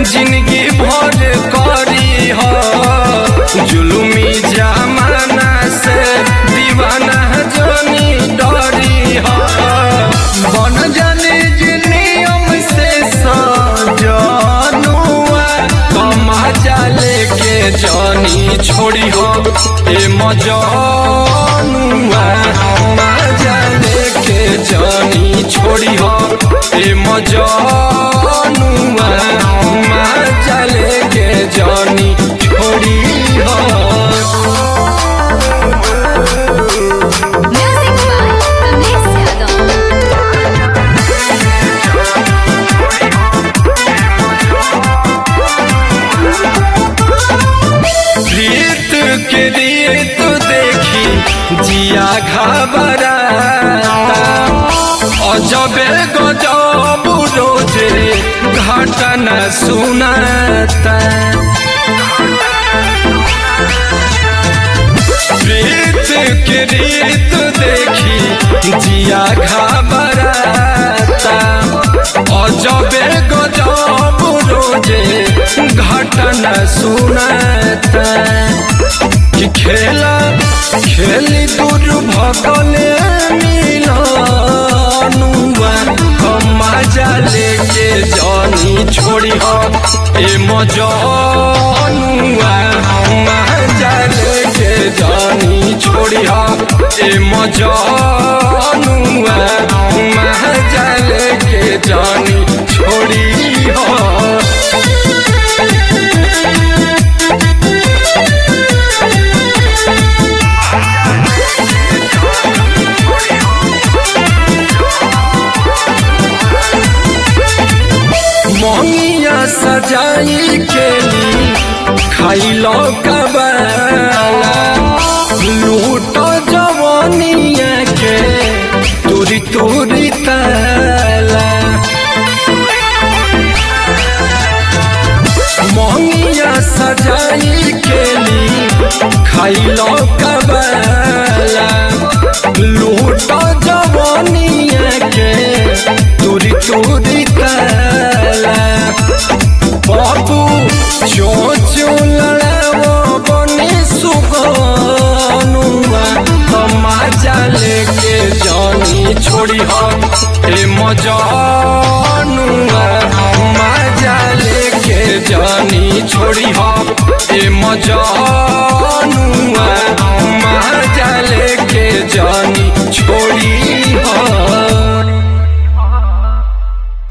जिंदगी भर करी हो जुलुमी जमाना से दीवाना जनी डरी हो बन जाने नियम से सजनुआ कमा जाले के जानी छोड़ी हो ए मजनुआ मजा लेके जानी छोड़ी हो ए मजनुआ मजा लेके जानी छोड़ी हो। Music by Ramesh Yadav. प्रीत के रीत देखी जिया घबराता अजबे गजब रोजे घटना सुनाता प्रीत के रीत देखी जिया घबराता अजबे गजब रोजे घटना सुनाता कि खेला खेली दूर भगले मिलनुआ मजा लेके जानी छोड़ी हो ए मजनुआ मजा लेके जानी छोड़ी हो ए मजनुआ मजा लेके जानी छोड़ी हो। मोहिया सजाई के ली खाइलो कबाला लूट जवानिया के तुरी तुरी ताला मोहिया सजाई के ली खाइलो कबाला लूट जवानिया के तुरी तुरी ताला बाबू चोचो लड़ावो बने सुगनुआ मजा लेके जानी छोड़ी हो ए मजनुआ मजा लेके जानी छोड़ी हो ए मजा